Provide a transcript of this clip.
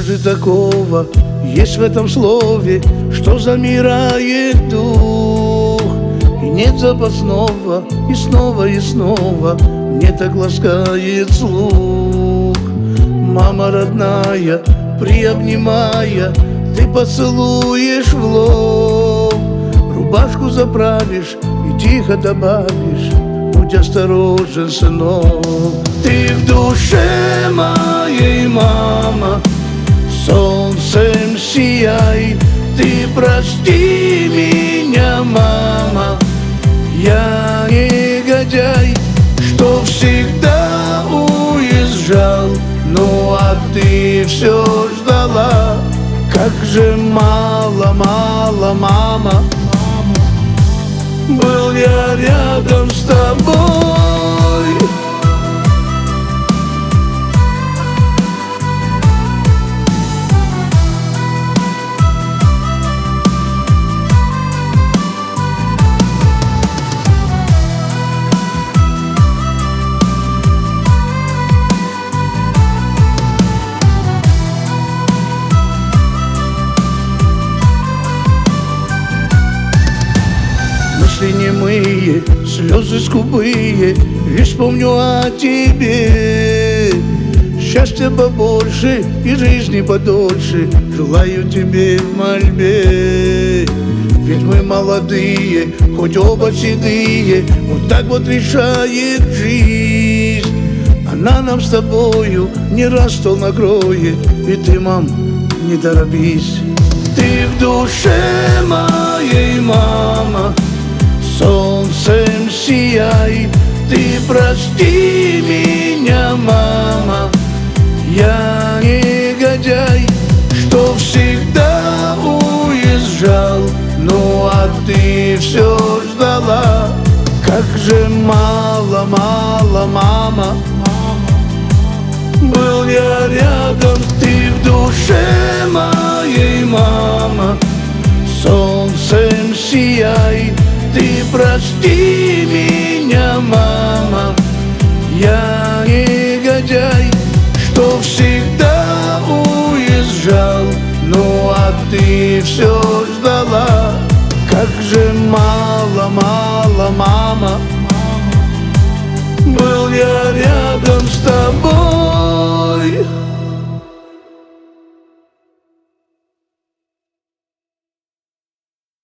же такого есть в этом слове, что замирает дух? И нет запасного, и снова мне так ласкает слух. Мама родная, приобнимая, ты поцелуешь в лоб, рубашку заправишь и тихо добавишь: будь осторожен, сынок. Ты в душе моей, мама, солнцем сияй. Ты прости меня, мама, я негодяй, что всегда уезжал. Ну а ты все ждала. Как же мало, мама, был я рядом с тобой. Мысли немые, слезы скупые, лишь помню о тебе. Счастья побольше и жизни подольше желаю тебе в мольбе. Ведь мы молодые, хоть оба седые, вот так вот решает жизнь. Она нам с тобою не раз стол накроет, и ты, мам, не торопись. Ты в душе моей, мама, солнцем сияй. Ты прости меня, мама, я негодяй, что всегда уезжал. Ну а ты все ждала. Как же мало, мама, был я рядом. Ты в душе моей, мама, солнцем сияй. Ты прости меня, мама, я негодяй, что всегда уезжал. Ну а ты все ждала. Как же мало, мама, был я рядом с тобой.